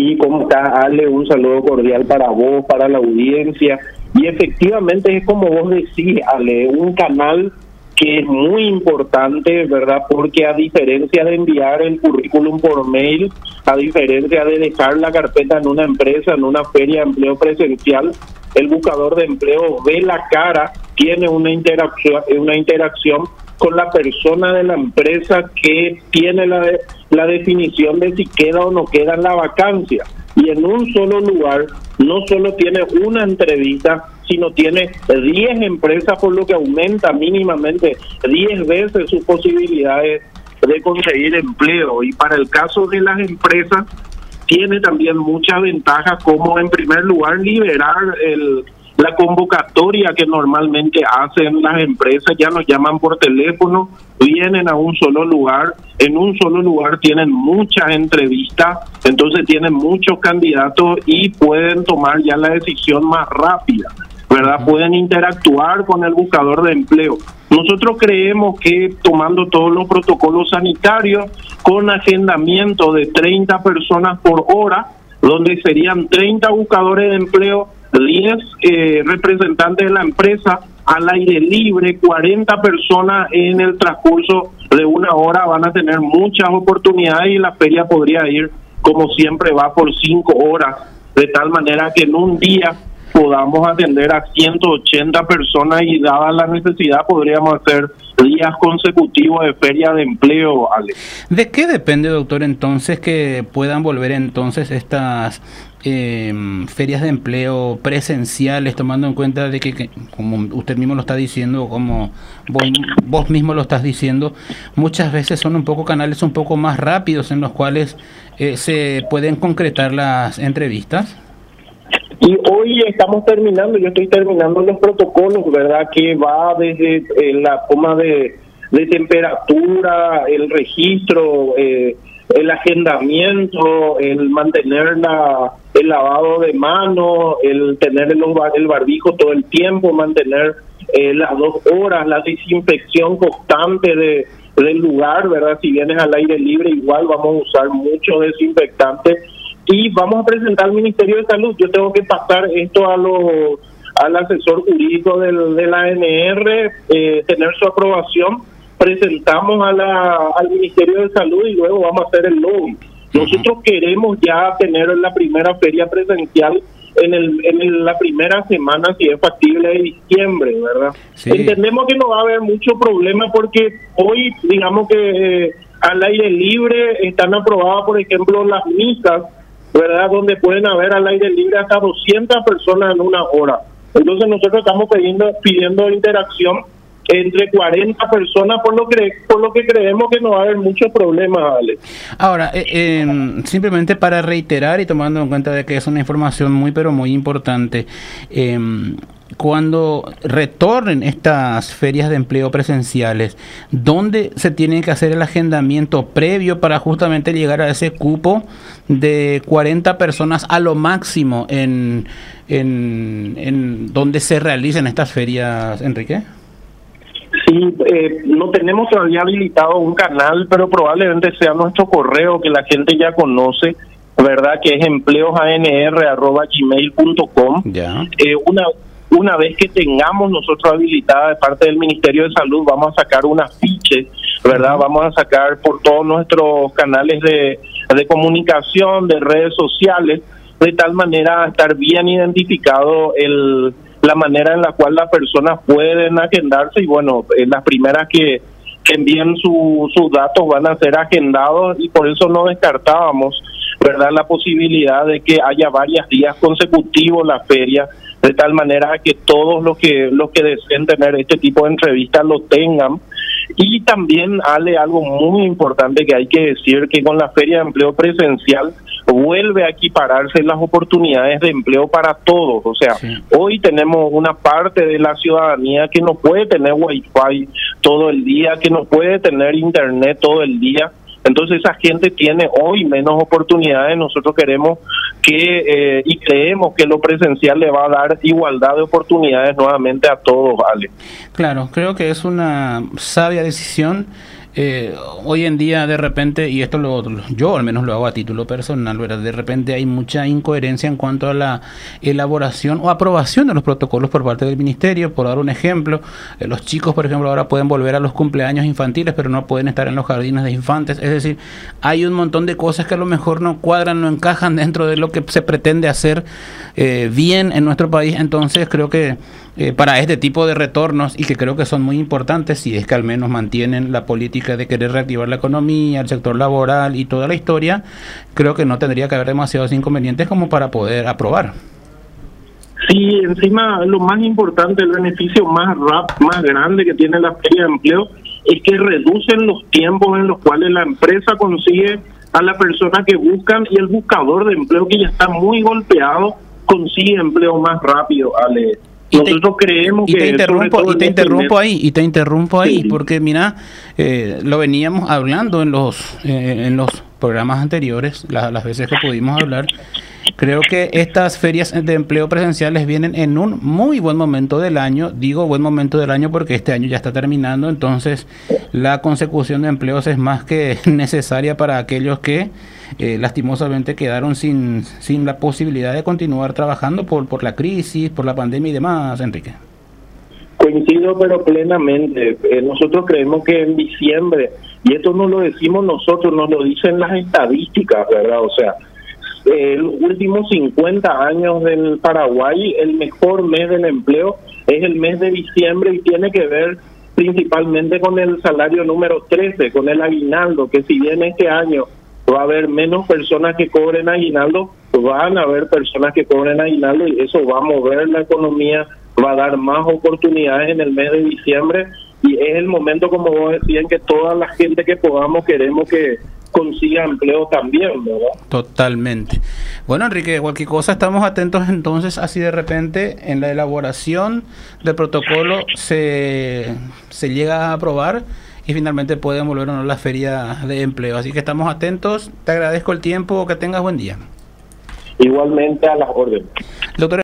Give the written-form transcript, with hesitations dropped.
Sí, ¿cómo estás, Ale? Un saludo cordial para vos, para la audiencia. Y efectivamente es como vos decís, Ale, un canal que es muy importante, ¿verdad? Porque a diferencia de enviar el currículum por mail, a diferencia de dejar la carpeta en una empresa, en una feria de empleo presencial, el buscador de empleo ve la cara, tiene una interacción con la persona de la empresa que tiene la definición de si queda o no queda en la vacancia. Y en un solo lugar no solo tiene una entrevista, sino tiene 10 empresas, por lo que aumenta mínimamente 10 veces sus posibilidades de conseguir empleo. Y para el caso de las empresas, tiene también muchas ventajas, como en primer lugar liberar la convocatoria que normalmente hacen las empresas. Ya nos llaman por teléfono, vienen a un solo lugar, en un solo lugar tienen muchas entrevistas, entonces tienen muchos candidatos y pueden tomar ya la decisión más rápida, ¿verdad? Pueden interactuar con el buscador de empleo. Nosotros creemos que tomando todos los protocolos sanitarios, con agendamiento de 30 personas por hora, donde serían 30 buscadores de empleo, 10 representantes de la empresa al aire libre, 40 personas en el transcurso de una hora, van a tener muchas oportunidades y la feria podría ir, como siempre, va por 5 horas, de tal manera que en un día podamos atender a 180 personas y dada la necesidad podríamos hacer días consecutivos de feria de empleo, Ale. ¿De qué depende, doctor, entonces que puedan volver entonces estas ferias de empleo presenciales, tomando en cuenta de que como usted mismo lo está diciendo, como vos mismo lo estás diciendo, muchas veces son un poco canales un poco más rápidos en los cuales se pueden concretar las entrevistas? Y hoy estamos terminando, yo estoy terminando los protocolos, ¿verdad? Que va desde la toma de temperatura, el registro, el agendamiento, el mantener el lavado de manos, el tener el barbijo todo el tiempo, mantener las 2 horas, la desinfección constante del lugar, ¿verdad? Si vienes al aire libre, igual vamos a usar mucho desinfectante. Y vamos a presentar al Ministerio de Salud. Yo tengo que pasar esto al asesor jurídico de la ANR, tener su aprobación. Presentamos al Ministerio de Salud y luego vamos a hacer el lobby. Nosotros queremos ya tener la primera feria presencial en la primera semana, si es factible, de diciembre, ¿verdad? Sí. Entendemos que no va a haber mucho problema porque hoy, digamos que al aire libre están aprobadas, por ejemplo, las misas, ¿verdad? Donde pueden haber al aire libre hasta 200 personas en una hora. Entonces nosotros estamos pidiendo interacción entre 40 personas, por lo que creemos que no va a haber muchos problemas, Ale. Ahora, simplemente para reiterar y tomando en cuenta de que es una información muy pero muy importante, cuando retornen estas ferias de empleo presenciales, ¿dónde se tiene que hacer el agendamiento previo para justamente llegar a ese cupo de 40 personas a lo máximo en donde se realicen estas ferias, Enrique? Sí, no tenemos todavía habilitado un canal, pero probablemente sea nuestro correo que la gente ya conoce, ¿verdad? Que es empleosanr@gmail.com. Una vez que tengamos nosotros habilitada de parte del Ministerio de Salud, vamos a sacar un afiche, ¿verdad? Vamos a sacar por todos nuestros canales de comunicación, de redes sociales, de tal manera a estar bien identificado la manera en la cual las personas pueden agendarse y bueno, las primeras que envíen sus datos van a ser agendados y por eso no descartábamos, ¿verdad?, la posibilidad de que haya varios días consecutivos la feria, de tal manera que todos los que deseen tener este tipo de entrevistas lo tengan. Y también, Ale, algo muy importante que hay que decir, que con la feria de empleo presencial vuelve a equipararse las oportunidades de empleo para todos. O sea, sí, hoy tenemos una parte de la ciudadanía que no puede tener wifi todo el día, que no puede tener internet todo el día. Entonces esa gente tiene hoy menos oportunidades. Nosotros queremos y creemos que lo presencial le va a dar igualdad de oportunidades nuevamente a todos, Ale. Claro, creo que es una sabia decisión Hoy en día de repente, y esto yo al menos lo hago a título personal, ¿verdad? De repente hay mucha incoherencia en cuanto a la elaboración o aprobación de los protocolos por parte del ministerio. Por dar un ejemplo, los chicos, por ejemplo, ahora pueden volver a los cumpleaños infantiles, pero no pueden estar en los jardines de infantes. Es decir, hay un montón de cosas que a lo mejor no cuadran, no encajan dentro de lo que se pretende hacer bien en nuestro país. Entonces creo que para este tipo de retornos, y que creo que son muy importantes, si es que al menos mantienen la política de querer reactivar la economía, el sector laboral y toda la historia, creo que no tendría que haber demasiados inconvenientes como para poder aprobar. Sí, encima lo más importante, el beneficio más grande que tiene la feria de empleo es que reducen los tiempos en los cuales la empresa consigue a la persona que buscan, y el buscador de empleo, que ya está muy golpeado, consigue empleo más rápido, Ale. Nosotros creemos que... Y te interrumpo ahí, sí, porque mira, lo veníamos hablando en los programas anteriores, las veces que pudimos hablar. Creo que estas ferias de empleo presenciales vienen en un muy buen momento del año. Digo buen momento del año porque este año ya está terminando, entonces la consecución de empleos es más que necesaria para aquellos que lastimosamente quedaron sin la posibilidad de continuar trabajando por la crisis, por la pandemia y demás, Enrique. Coincido pero plenamente. Nosotros creemos que en diciembre, y esto no lo decimos nosotros, nos lo dicen las estadísticas, ¿verdad? O sea, los últimos 50 años del Paraguay, el mejor mes del empleo es el mes de diciembre, y tiene que ver principalmente con el salario número 13, con el aguinaldo, que si bien este año va a haber menos personas que cobren aguinaldo, van a haber personas que cobren aguinaldo, y eso va a mover la economía, va a dar más oportunidades en el mes de diciembre, y es el momento, como vos decías, en que toda la gente que podamos queremos que consiga empleo también, ¿verdad? Totalmente. Bueno, Enrique, cualquier cosa estamos atentos entonces, así de repente en la elaboración del protocolo se llega a aprobar y finalmente pueden volver o no la feria de empleo. Así que estamos atentos, te agradezco el tiempo, que tengas buen día. Igualmente, a las órdenes. Doctor